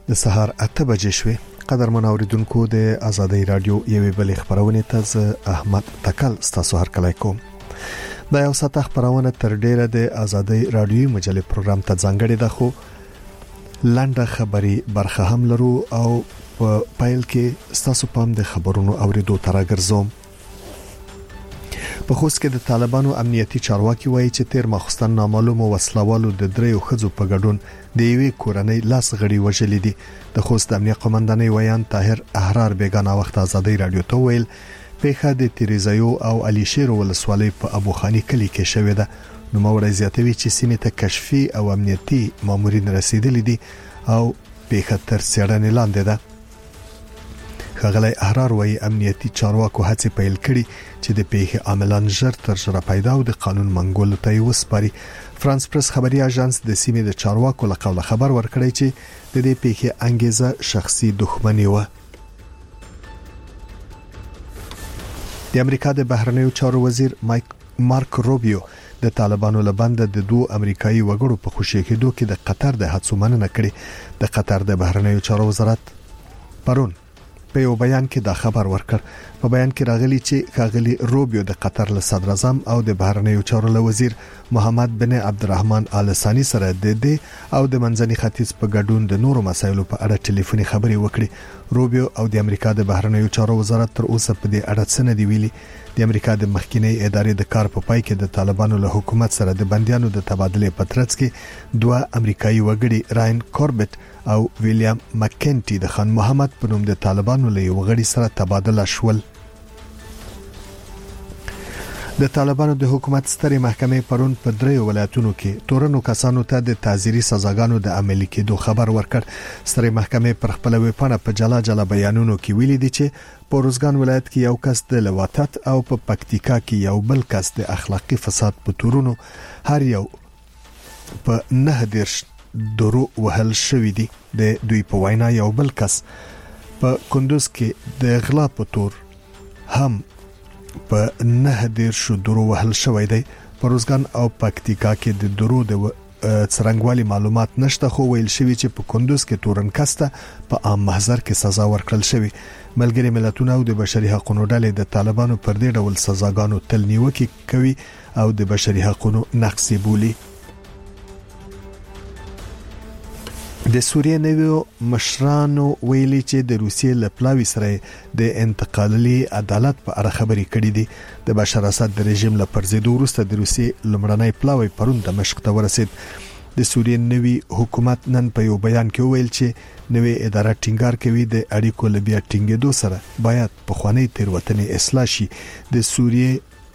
د سهار 8 بجې شوې. قدرمن اوریدونکو د آزادۍ رادیو یوې بلې خبرونه ته احمد تکل ستاسو هر کله کوم. دا یو ساعت خبرونه تر ډیره د آزادۍ رادیو مجلې پروګرام ته ځانګړې ده، خو لاندې خبري برخه هم لرو او په پایل کې ستاسو پام د خبرونو اوریدو تر راګرځوم. په خوست کې د طالبانو امنیتي چارواکي وایي چې تیر ماخستن نامعلوم وسلوالو د دریو خزو په ګډون د یوې کورنۍ لاس غړي وژلې دي. د خوست امنیت قومندانۍ ویان طاهر احرار بیگانه وخت آزادۍ رادیو ته ویل پیښه د تریزایو او علي شیر ولسوالۍ په ابو خاني کلی کې شوې ده. نو موري زیاتوي چې سیمه ته کشفي او امنیتي مامورین رسیدلي دي او پیښه تر څېړنې لاندې ده. خغلی احرار وایي امنیتي چارواکو هڅې پیل کړي چې د پیښې عاملان ژر تر ژره پیدا او د قانون منګولو ته وسپاري. فرانس پریس خبري اژانس د سیمې د چارواکو له قوله خبر ورکړی چې د دې پیښې انګیزه شخصي دښمني و. د امریکا د بهرنیو چارو وزیر مارک روبیو د طالبانو لبند د دوه امریکایي وګړو په خوشی کېدو کې د قطر د هڅو مننه کړې. د قطر د بهرنیو چارو وزارت پرون په یو بیان کې دا خبر ورکړ. په بیان کې راغلی چې خاغلی روبیو د قطر له صدر اعظم او د بهرنیو چارو له وزیر محمد بن عبدالرحمن آل ثانی سره د دې او د منځني ختیځ په ګډون د نورو مسایلو په اړه ټلیفوني خبرې وکړي. روبیو او د امریکا د بهرنیو چارو وزارت تر اوسه په دې اړه څه نه دی ویلي. د امریکا د مخکینی ادارې د کار په پای کې د طالبانو له حکومت سره د بنديانو د تبادله په ترڅ کې دوه امریکایي وګړي راین کوربټ او ویلیام مکینټي د خان محمد په نوم د طالبانو له یو غړي سره تبادله شول. د طالبانو د حکومت سترې محکمې پرون په دریو ولایتونو کې تورنو کسانو ته د تعزیري سزاګانو د عملي کېدو خبر ورکړ. سترې محکمې پر خپل ویبپاڼه په جلا جلا بیانونو کې ویلي دي چې په روزګان ولایت کې یو کس د لواطت او په پکتیکا کې یو بل کس د اخلاقی فساد په تورونو هر یو په 9 درو وهل شوې دي. د دوی په وینا یو بل کس په کندوز کې د غلا په تور هم په 9 درو وهل شوې دی. په روزګان او پکتیکا کې د درو د څرنګوالي معلومات نشته، خو ویل شوی چې په کندوز کې تورن کسته په عام محضر کې سزا ورکړل شوی. ملګری ملتونه او د بشري حقوقو ډلې د طالبانو پر دې ډول سزاګانو تل نیوکه کوي او د بشري حقوقو نقض بولي. د سوریې نویو مشرانو ویلي چې د روسیې له پلاوي سره د انتقالي عدالت په اړه خبرې کړې دي. د بشار اسد د رژیم له پرځېدو وروسته د روسیې لمړنۍ پلاوي پرون د مشق ته ورسید. د سوریې نوی حکومت نن په یو بیان کې ویل چې نوې اداره ټینګار کوي د اړیکو لبیا ټینګېدو سره باید په خواني تیروتنې اصلاح شي. د سوریې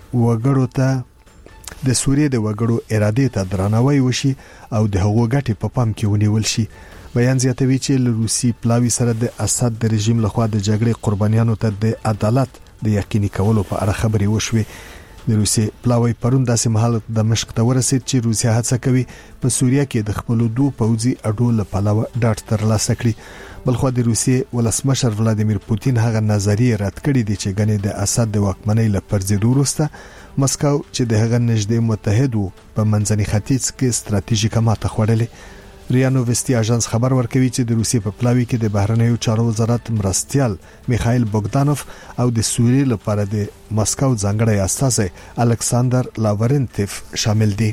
د وګړو اراده ته درناوی وشي او د هغو ګټې په پام کې ونیول شي. بیان زیاتوي چې روسي پلاوي سره د اسد د رژیم لخوا د جګړې قربانیانو ته د عدالت د یقیني کولو په اړه خبرې وشوي. د روسي پلاوي پرون داسې محل د مشق ته ورسید چې روسیا هڅه کوي په سوریه کې د خپل دوه پوځي اډو له پلاوه ډاټ ترلاسه کړي. بلخو د روسیې ولسمشر ولادیمیر پوتین هغه نظریه رد کړې دي چې غنې د اسد د واکمنۍ له پرځېدو وروسته مسکو چې د هغه نږدې متحد وو په منځني ختیځ کې ستراتیژیکه ماته خوړلې. ریا نووستي اژانس خبر ورکوي چې د روسیې په پلاوي کې د بهرنیو چارو وزارت مرستيال میخائیل بوګدانوف او د سوریې لپاره د مسکو ځانګړی استازی الکساندر لاورنتیف شامل دي.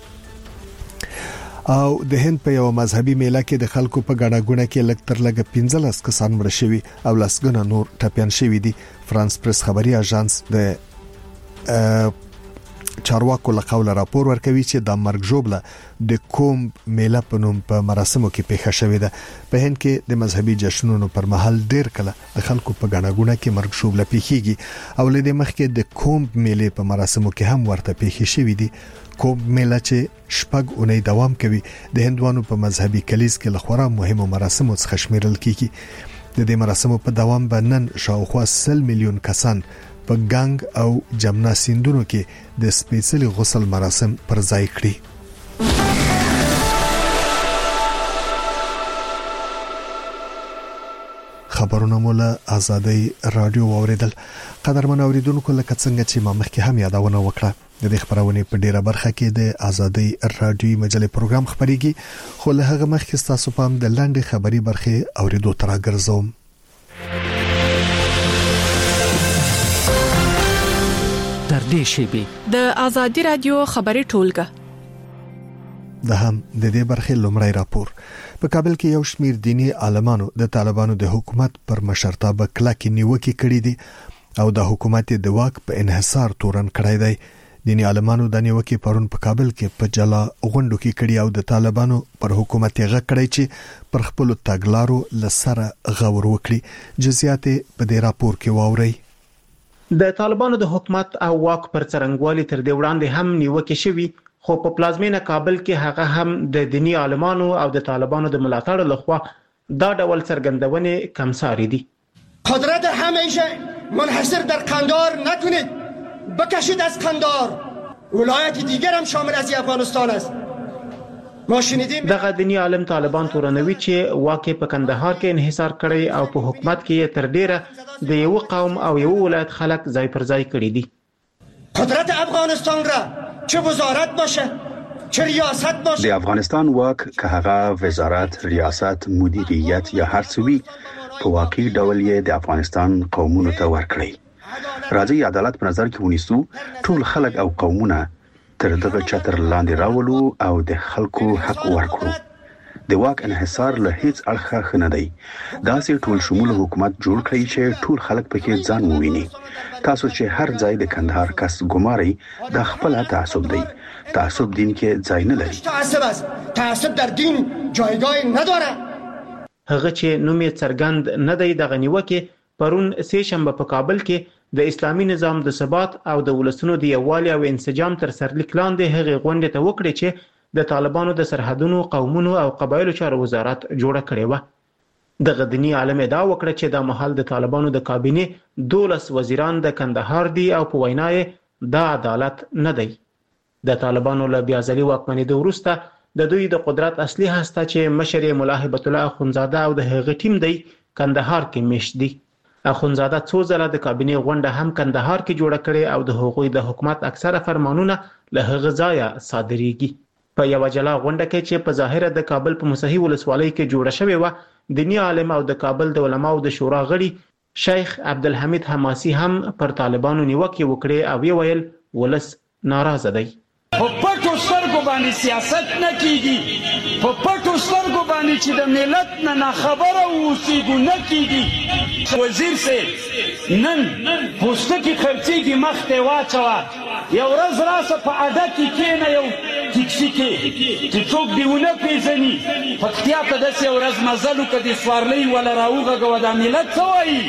او د هند په یو مذهبي میله کې د خلکو په ګڼه کې لږ تر لږه 15 کسان مړ شوي او لسګونه نور ټپيان شوي دي. فرانس پریس خبري اژانس د چارواکو له قوله راپور ورکوي چې د مرګ جوړه د کوم میله په نوم په مراسمو کې پیښه شوې ده. په هند کې د مذهبي جشنونو پر مهال ډیر کله د خلکو په ګڼه کې مرګ جوړه پیښیږي او لدې مخکې د کوم میله په مراسمو کې هم ورته پیښې شوې دي. کوم میله چې شپږ اونۍ دوام کوي د هندوانو په مذهبي کلیز کې لخوا مهمو مراسمو څخه شمیرل کیږي. د دې مراسمو په دوام باندې شاوخوا 100 میلیون کسان په ګنګ او جمنا سیندونو کې د سپیشل غسل مراسم پر ځای کړي. خبرونه مولا آزادۍ رادیو اوریدل. قدرمن اوریدونکو لکه څنګه چې ما مخکې هم یادونه وکړه د خبرونه په ډیره برخه کې د آزادۍ رادیو مجلې پروګرام خبريږي خو له هغه مخکې تاسو په د لاندې خبري برخه اوریدو تر راګرځوم. تر دې شیبې د آزادۍ رادیو خبري ټولګه د هم د دې برخه لومړی راپور په کابل کې یو شمیر دینی عالمانو د طالبانو د حکومت پر مشرتابه کلکې نیوکې کړې دي او د حکومت د واک په انحصار تورن کړی دی. دینی عالمانو د نیوکې پرون په کابل کې په جلا غونډو کې کړي او د طالبانو پر حکومت یې غږ کړی چې پر خپل تګلارو لسره غور وکړي. جزئیات په دې راپور کې واوري. د طالبانو د حکومت او واک پر څرنګوالي تر دې وړاندې هم نیوکې شوي خو په پلازمینه کابل کې هغه هم د دینی عالمانو او د طالبانو د ملاتړ لخوا دا ډول څرګندونې کمساري دي. قدرت همیشه منحصر در قندار نکنید، بکشید از قندار. ولایت دیگر هم شامل از افغانستان است. ما شنیدیم دغه دینی عالم طالبان تورنوي چې واقع په کندهار کې انحصار کړي او په حکومت کې تر ډیره د یو قوم او یو ولایت خلک ځای پر ځای کړي دي. قدرت افغانستان را چه وزارت باشه چه ریاست باشه، د افغانستان واک که هغه وزارت، ریاست، مدیریت یا هر څه وي په واقعي ډول یې د افغانستان قومونو ته ورکړي. راځي عدالت په نظر کې ونیسو، ټول خلک او قومونه تر دغه چتر لاندې راولو او د خلکو حق ورکړو. د واک انحصار له هیڅ اړخه خنه دی. داسې ټول شمول حکومت جوړ کړی چې ټول خلک پکې ځان وویني. تاسو چې هر ځای د کندهار کس ګماري د خپل تعصب دی. تعصب دین کې ځای نه لري. تعصب در دین جایگاه نداره. هغه چې نوم یې څرګند نه دی د غنیوکه پرون سه شنبه په کابل کې د اسلامي نظام د ثبات او د ولسونو د یووالي او انسجام تر سرلیک لاندې هغه غونډه ته وکړي چې د طالبانو د سرحدونو، قومونو او قبایلو چارو وزارت جوړه کړې و. د غدنی عالم دا وکړه چې د محل د طالبانو د کابینه 12 وزیران د کندهار دي او په وینای دا عدالت نه دی. د طالبانو له بیازلي واکمنۍ د وروسته د دوی د قدرت اصلي هسته چې مشر مولا هبت الله اخونزاده او د هغه ټیم دی کندهار کې مشت دي. اخونزاده څو ځله د کابینه غونډه هم کندهار کې جوړه کړې او د حقوقي د حکومت اکثره فرمانونه له هغه ځایه صادریږي. په یو جلا غونډه کې چې په ظاهر د کابل په مصحی ولسوالۍ کې جوړه شوې و، دینی عالم او د کابل د علماو د شورا غړي شیخ عبدالحمید حماسی هم پر طالبانو نیوکه وکړي او ویل ولس ناراضه دی. په پټو سترګو باندې سیاست نه کیږي، په پټو سترګو باندې چې د ملت نه خبره اوسېږو نه کیږي. وزیر سي نن پوستکی خرڅيږي مخته واچوا، یو ورځ راسه په اډه کې کېنه یو ټیکسي کې چې څوک دیونه پیژني پکتیا ته داسې یو ورځ مزلو که د سوارلۍ ولا راوغږوه دا ملت څه وایي؟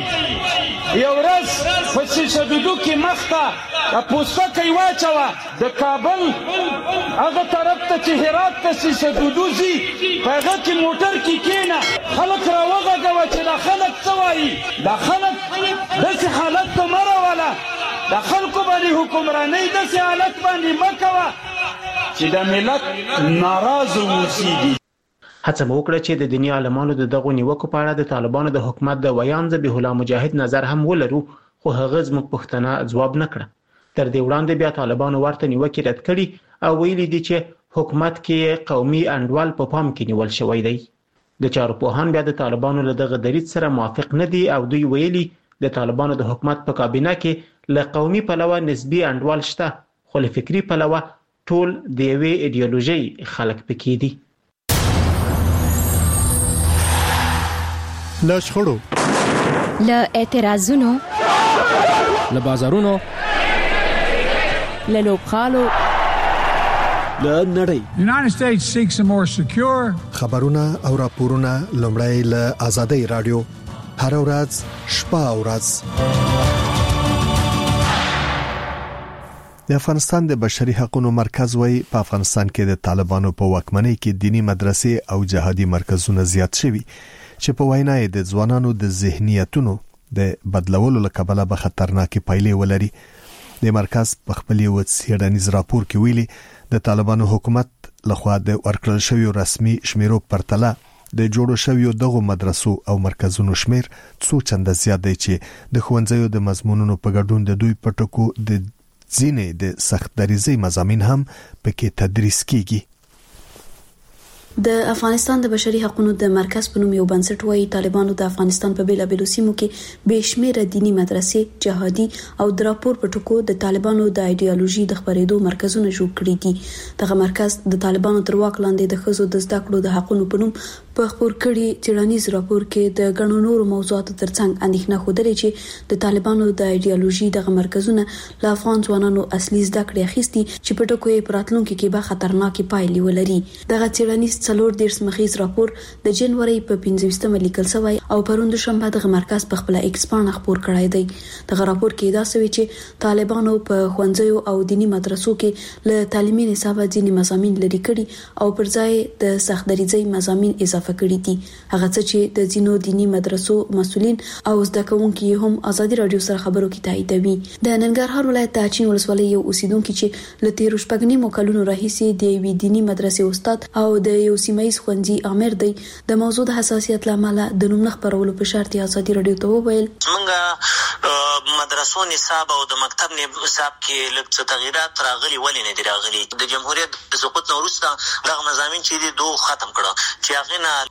یو ورځ په سیسدودو کې مخته پوستکی واچوه د کابل هغه طرف ته چې هرات ته سیسدودو ځي په هغه کې موټر کې کېنه خلک راوغږوه چې دا خلک څه وایي؟ دا خلک داسې حالت ته مه راوله، د خلکو باندې حکمرانۍ داسې حالت باندې مه کوه چې د ملت ناراضه اوسېږي. هڅه مو وکړه چې د دیني عالمانو د دغو نیوکو په اړه د طالبانو د حکومت د ویان ذبیح الله مجاهد نظر هم ولرو، خو هغه زموږ پوښتنه ځواب نه کړه. تر دې وړاندې بیا طالبانو ورته نیوکې رد کړي او ویلي دي چې حکومت کې قومي انډول په پام کې نیول شوی دی. د چارواکان بیا د طالبانو له دغه دریځ سره موافق نه دي او دوی ویلي د طالبانو د حکومت په کابینه کې له قومي پلوه نسبی انډول شته، خو له فکری پلوه ټول د یوې ایډیالوژي خلک پکې دي. له شخړو، له اعتراضونو، له بازارونو، له لوبخالو، له نړۍ. The United States seeks a more secure. خبرونه او راپورونه لومړی له آزادۍ رادیو هر ورځ شپه او ورځ. د افغانستان د بشري حقوقو مرکز وایي په افغانستان کې د طالبانو په واکمنۍ کې دینی مدرسې او جهادي مرکزونه زیات شوي چې په وینا د ځوانانو د ذهنیتونو د بدلولو لپاره به خطرناکې پایلې ولري. د مرکز په خپل یو څېړنیز راپور کې ویلي د طالبانو حکومت لخوا د ورکړل شویو رسمي شمیرو پرتله د جوړو شویو دغه مدرسو او مرکزونو شمیر څو چنده زیات دی چې د ښوونځیو د مضمونونو په ګډون د دوی پټکو د ځینې د سخت دریزي مضامین هم پکې تدریس کیږي. د افغانستان د بشري حقوقو د مرکز په نوم یو بنسټ وايي طالبانو د افغانستان په بیلابېلو سیمو کې بشمیره دینی مدرسې، جهادي او د راپور په ټکو د طالبانو د ایډیالوژي د خبرېدو مرکزونه جوړ کړي دي. دغه مرکز د طالبانو تر واک لاندې د ښځو د زده کړو د حقوقو په نوم په خبر کړي څېړنیز راپور کې د غنو نورو موضوعاتو ترڅنګ اندېښنه خوده چې د طالبانو د ایډیالوژي دغه مرکزونه له افغان ځوانانو اصلي زده کړې اخیستي چې په ټکو یې پراتلونکو کې به خطرناکې پایلې ولري. دغه څېړنیز څلور دیرش مخیز راپور د جنوري په 15مه لیکل شوی او پروند شنبه دغه مرکز په خپل ایکس پاڼه خبر کړی دی. دغه راپور کې دا سوي چې طالبانو په خوندزیو او دینی مدرسو کې له تعلیمي نصاب ځینې مضامین لري کړي او پر ځای د سخت دریځي مضامین اضافه کړي دي. هغه څه چې د ځینو دینی مدرسو مسؤلین او زده کوونکي هم ازادي رادیو سره خبرو کې تاییدوي. د ننګرهار ولایت د اچین ولسوالۍ یو اوسیدونکو چې له 13 شپږنیمو کلونو راهیسې د یوې دینی مدرسې استاد او د یو سیمایي خوندي امر دی د موضوع د حساسیت لامل د نوم خبرولو په شرط ازادي رادیو ته وویل موږ مدرسو نصاب او د مکتب نصاب کې لږ تغیرات راغلي ولې نه دي راغلي. د جمهوریت د سقوط وروسته دغه مضامین چې دي دوه ختم کړه چې هغه نه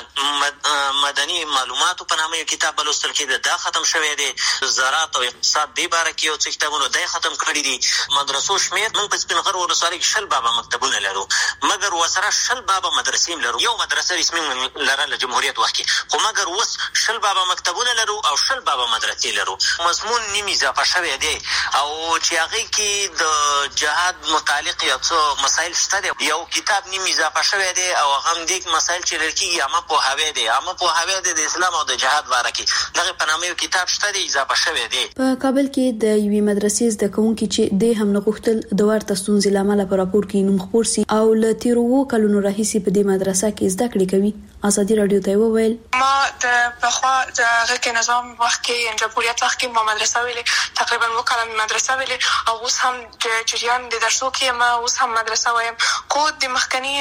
فرهنګ مدني معلوماتو په نامه یو کتاب بلوستل کېده دا ختم شوی دی. زراعت او اقتصاد د باره کې یو څه کتابونه دای ختم کړی دي. مدرسو شمیر موږ په سپینغر ولسوالۍ کې 10 بابا مکتبونه لرو مګر وسره 10 بابا مدرسې لرو. یو مدرسه رسمي لرله جمهوریت وخت کې خو مګر اوس 10 بابا مکتبونه لرو او 10 بابا مدرسې لرو. مضمون نیمه اضافه شوی دی او چې هغه کې د جهاد متعلق یو څه مسائل شته دي. یو کتاب نیمه اضافه شوی دی او هم د مسائل چې لري عامه په هوی دی عامه په هوی د اسلام او د جهاد باره کې دغه په نامه یو کتاب شته دی اضافه شوی دی. په کابل کې د یوې مدرسې زده کوونکي چې د هم نغښتل د ورته ستونزې لامل په راپور کې نوم خبر سي او ل 13 کلونو راهیسې په دې مدرسه کې زده کړې کوي. ازادي رادیو ته وویل ما د بخوا د غږ نظام وخت کې جمهوریت وخت کې ما مدرسه ویلې تقریبا وکړم مدرسه ویلې او اوس هم د جریان د درسو کې ما اوس هم مدرسه وایم. خو د مخکنی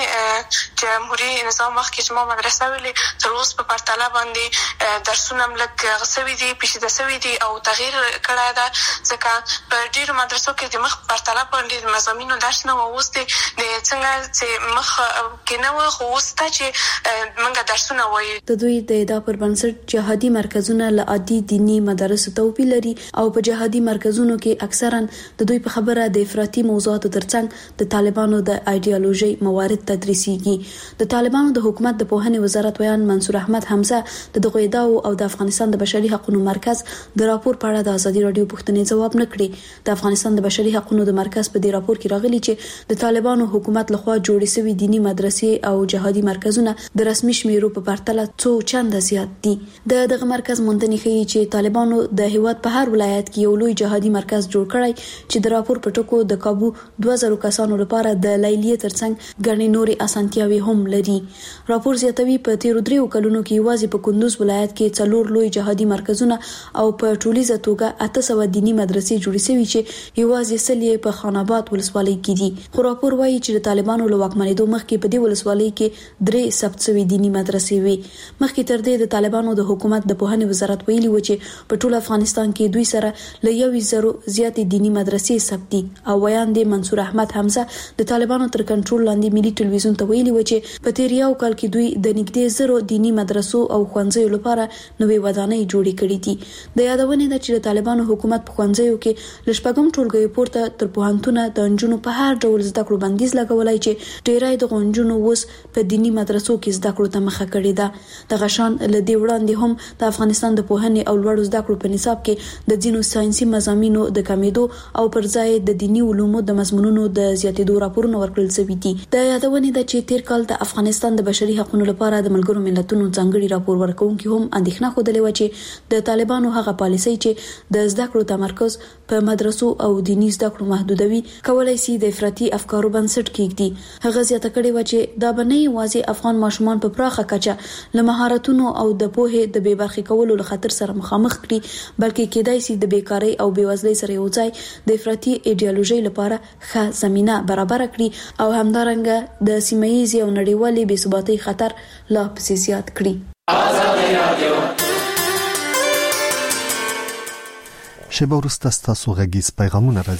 جمهوریت نظام وخت کې ما مدرسه ویلې تر اوسه په پرتله باندې درسونه ملک غسوي دي پیشیده سوي دي او تغییر کړی دا ځکه په ډیرو مدرسو کې د مخ پرتله باندې مضامینو درس نه اوس د څنګه چې مخ کې نه خو اوس ته چې درسونه وایي. د دوی د ادعا پر بنسټ جهادي مرکزونه له عادي دینی مدارسو توپیر لري او په جهادي مرکزونو کې اکثرا د دوی په خبره د افراطي موضوعاتو ترڅنګ د طالبانو د ایډیالوژي موارد تدریسيږي. د طالبانو د حکومت د پوهنې وزارت ویان منصور احمد حمزه د دغه ادعا او د افغانستان د بشري حقوقو مرکز د راپور په اړه د ازادي رادیو پوښتنې جواب نه کړی. د افغانستان د بشري حقوقو د مرکز په دې راپور کې راغلي چې د طالبانو حکومت لخوا جوړې شوی دینی مدرسې او جهادي مرکزونه د رسمي شمیرو په پرتله څو چنده زیات دي. دغه مرکز موندنې ښیي چې طالبانو د هیواد په هر ولایت کې یو لوی جهادي مرکز جوړ کړی چې د راپور په ټکو د کابو 2000 کسانو لپاره د لیلیې ترڅنګ غني نورې اسانتیاوي هم لري. راپور زیاتوي په 13 کلونو کې یوازې په کندوز ولایت کې 4 لوی جهادي مرکزونه او په ټولیزه توګه 800 دینی مدرسې جوړې شوي چې یوازې سلیه په خان آباد ولسوالۍ کې دي. خو راپور وایي چې د طالبانو له واکمنېدو مخکې په دې ولسوالۍ کې 3 ثبت شوي دینی مدرسې وي. مخکې تر دې د طالبانو د حکومت د پوهنې وزارت ویلي و چې په ټول افغانستان کې دوی سره له 1000 زیات دینی مدرسې ثبت دي. او ویان د منصور احمد حمزه د طالبانو تر کنټرول لاندې ملي ټلویزیون ته ویلي و چې په تیر یو کال کې دوی د نږدې 1000 دینی مدرسو او ښوونځیو لپاره نوې ودانۍ جوړې کړې دي. د یادونه ده چې د طالبانو حکومت په ښوونځیو کې لشپږم ټولګي پورته تر پوهنتونه د انجونو په هر ډول زده کړو بندیز لګولای چې ډیرای د غونجونو وس په دینی مدرسو کې زده کړو ته مخه کړې ده. د غشان لدی وړاندې هم د افغانستان د پوهنې او لوړو زده کړو په نصاب کې د ځینو ساينسي مضامینو د کمیدو او پر ځای د دینی علومو د مضمونونو د زیاتېدو راپورونه ورکړل شوي دي. د یادونه ده چې تیر کال د افغانستان د بشري حقوقو لپاره د ملګرو ملتونو ځانګړي راپور ورکونکي هم اندېښنه خوده لري چې د طالبانو هغه پالیسي چې د زده کړو تمرکز په مدرسو او دینی زده کړو محدودوي کولای شي د افراطي افکارو بنسټ کېږدي. هغه زیاته کړې و چې دا بنې واځي افغان ماشومان په پراخه کچه له مهارتونو او د پوهې د بې برخې کولو له خطر سره مخامخ کړي بلکې کېدای شي د بیکاری او بېوزلۍ سره یو ځای د افراطي ایډیالوژي لپاره ښه زمينه برابر کړي او همدارنګه د سیمه‌ییزې او نړیوالې بې ثباتۍ خطر لا پسې زیات کړي. آزادي رادیو شیبه وروسته ستاسو غږیز پیغامونه راځي.